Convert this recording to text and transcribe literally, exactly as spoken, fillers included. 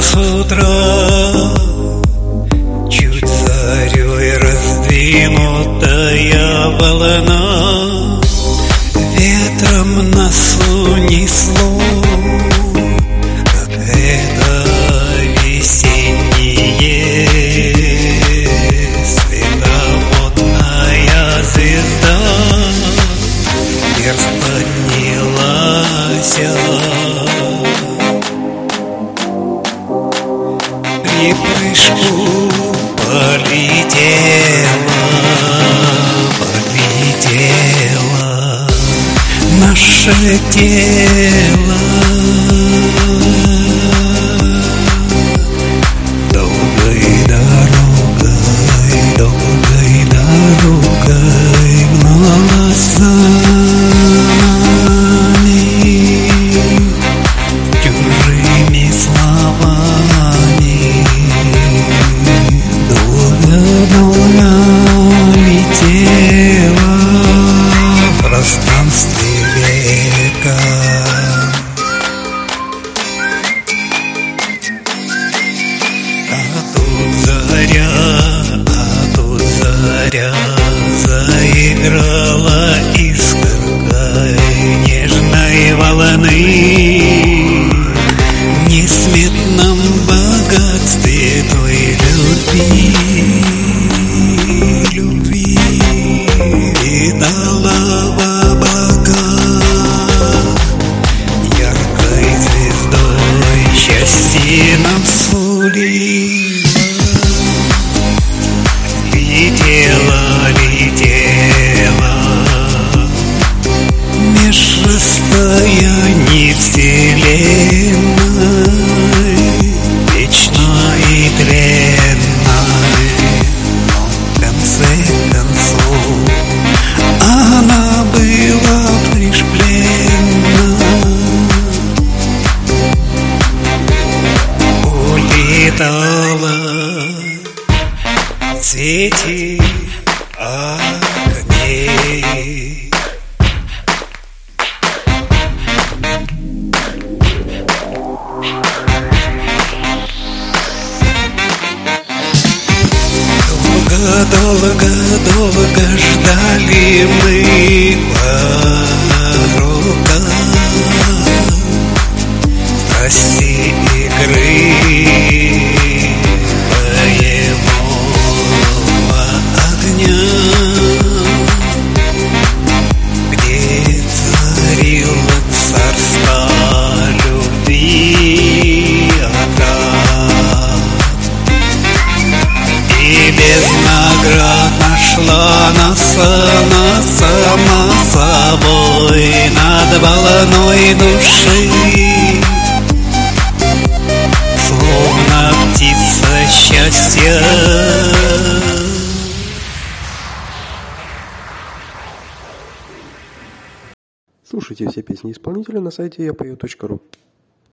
с утра, чуть зарей раздвинутая волна, ветром нас унесло, как это весеннее световодная звезда вверх поднялась. Припрыжку полетела, полетела наше тело. Долгой дорогой, долгой дорогой гналась за нами чужими словами. Долго-долго летела в пространстве века. А тут заря, а тут заря заиграла искоркой нежной волны в несметном богатстве той любви, любви видала в облаках яркой звездой счастье нам сулила. Летела, летела меж расстояний вселенной, вечной и тренной, но в конце концов она была лишь пленна. Улетала в цвете огней. Долго-долго-долго ждали мы порока, страсти игры боевого огня, где царило царство любви отрад. И без наград нашла нас она сама собой над волной души, словно птица счастья. Слушайте все песни исполнителя на сайте я пою точка ру.